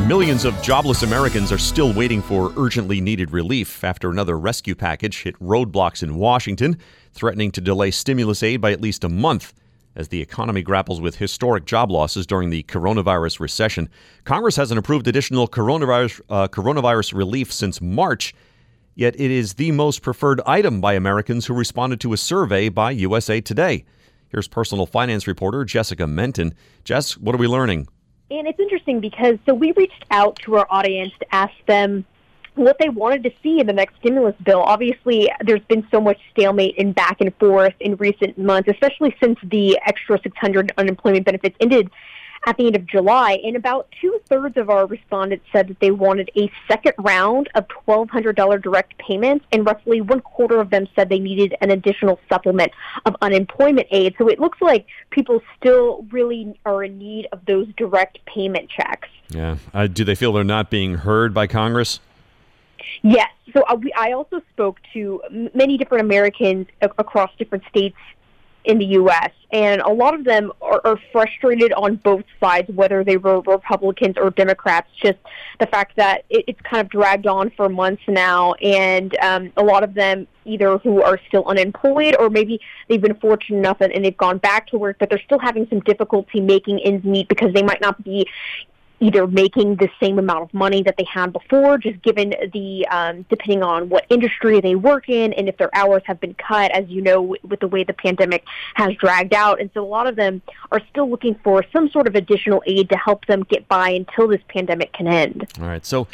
Millions of jobless Americans are still waiting for urgently needed relief after another rescue package hit roadblocks in Washington, threatening to delay stimulus aid by at least a month. As the economy grapples with historic job losses during the coronavirus recession, Congress hasn't approved additional coronavirus relief since March, yet it is the most preferred item by Americans who responded to a survey by USA Today. Here's personal finance reporter Jessica Menton. Jess, what are we learning? And it's interesting because we reached out to our audience to ask them what they wanted to see in the next stimulus bill. Obviously, there's been so much stalemate and back and forth in recent months, especially since the extra 600 unemployment benefits ended at the end of July. And about two-thirds of our respondents said that they wanted a second round of $1,200 direct payments, and roughly one-quarter of them said they needed an additional supplement of unemployment aid. So it looks like people still really are in need of those direct payment checks. Yeah. Do they feel they're not being heard by Congress? Yes. So I also spoke to many different Americans across different states in the U.S., and a lot of them are frustrated on both sides, whether they were Republicans or Democrats, just the fact that it's kind of dragged on for months now, and a lot of them either who are still unemployed or maybe they've been fortunate enough and they've gone back to work, but they're still having some difficulty making ends meet because they might not be either making the same amount of money that they had before, just given the, depending on what industry they work in and if their hours have been cut, as you know, with the way the pandemic has dragged out. And so a lot of them are still looking for some sort of additional aid to help them get by until this pandemic can end. All right. So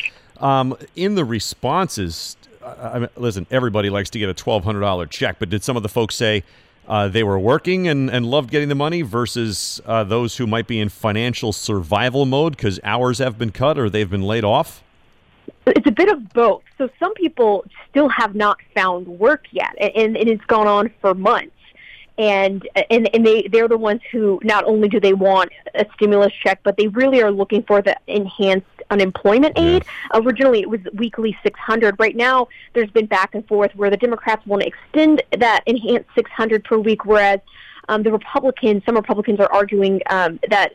in the responses, listen, everybody likes to get a $1,200 check, but did some of the folks say, they were working and loved getting the money versus those who might be in financial survival mode because hours have been cut or they've been laid off? It's a bit of both. So some people still have not found work yet, and it's gone on for months. And they're the ones who not only do they want a stimulus check, but they really are looking for the enhanced unemployment aid. Yeah. Originally, it was weekly $600. Right now, there's been back and forth where the Democrats want to extend that enhanced $600 per week, whereas some Republicans are arguing that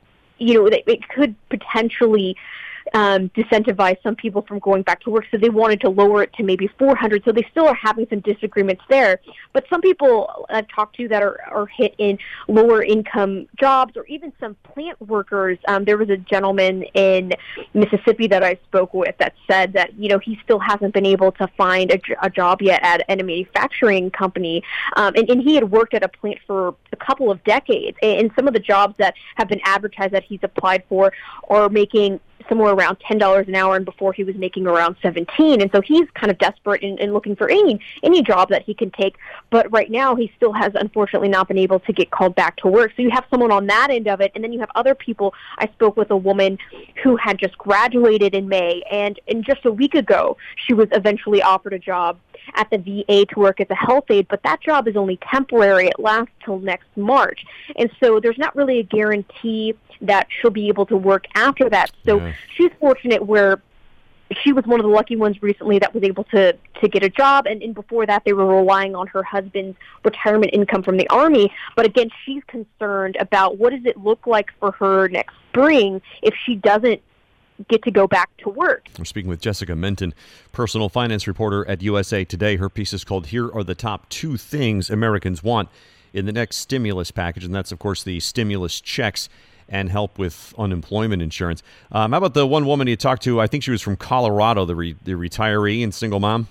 it could potentially disincentivize some people from going back to work, so they wanted to lower it to maybe $400. So they still are having some disagreements there. But some people I've talked to that are hit in lower income jobs, or even some plant workers. There was a gentleman in Mississippi that I spoke with that said that he still hasn't been able to find a job yet at a manufacturing company, and he had worked at a plant for a couple of decades. And some of the jobs that have been advertised that he's applied for are making somewhere around $10 an hour, and before he was making around $17. And so he's kind of desperate and looking for any job that he can take. But right now he still has unfortunately not been able to get called back to work. So you have someone on that end of it, and then you have other people. I spoke with a woman who had just graduated in May, and just a week ago she was eventually offered a job at the VA to work as a health aide, but that job is only temporary. It lasts till next March. And so there's not really a guarantee that she'll be able to work after that. So she's fortunate where she was one of the lucky ones recently that was able to get a job, and before that they were relying on her husband's retirement income from the Army. But again, she's concerned about what does it look like for her next spring if she doesn't get to go back to work. We're speaking with Jessica Menton, personal finance reporter at USA Today. Her piece is called "Here Are the Top 2 Things Americans Want in the Next Stimulus Package," and that's, of course, the stimulus checks and help with unemployment insurance. How about the one woman you talked to? I think she was from Colorado, the retiree and single mom.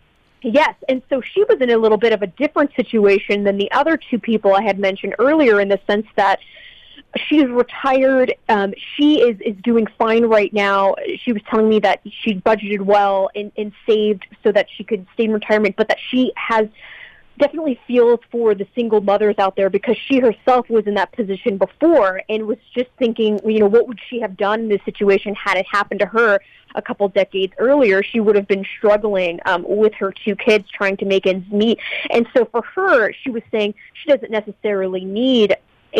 Yes, and so she was in a little bit of a different situation than the other two people I had mentioned earlier, in the sense that she's retired. She is doing fine right now. She was telling me that she budgeted well and saved so that she could stay in retirement, but that she definitely feels for the single mothers out there, because she herself was in that position before and was just thinking, what would she have done in this situation had it happened to her a couple decades earlier? She would have been struggling with her two kids trying to make ends meet. And so for her, she was saying she doesn't necessarily need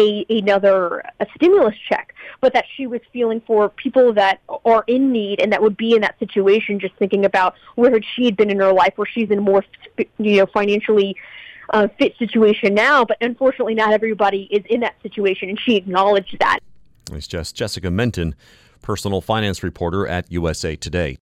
a stimulus check, but that she was feeling for people that are in need and that would be in that situation, just thinking about where she had been in her life, where she's in a more financially fit situation now. But unfortunately, not everybody is in that situation, and she acknowledged that. It's just Jessica Menton, personal finance reporter at USA Today.